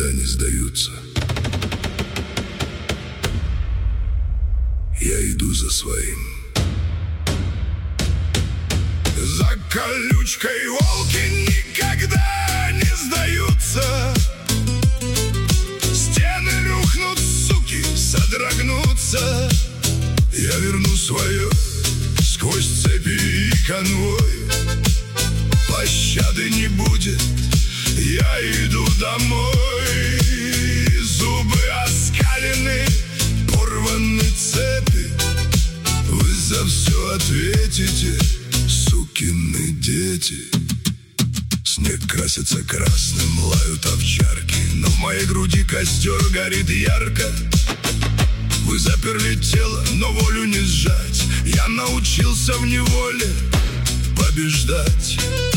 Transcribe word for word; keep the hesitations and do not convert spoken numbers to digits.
никогда не сдаются. Я иду за своим. За колючкой волки никогда не сдаются. Стены рухнут, суки содрогнутся. Я верну свое сквозь цепи и конвой. Пощады не будет, я иду домой. Зубы оскалены, порваны цепи. Вы за все ответите, сукины дети. Снег красится красным, лают овчарки, но в моей груди костер горит ярко. Вы заперли тело, но волю не сжать. Я научился в неволе побеждать.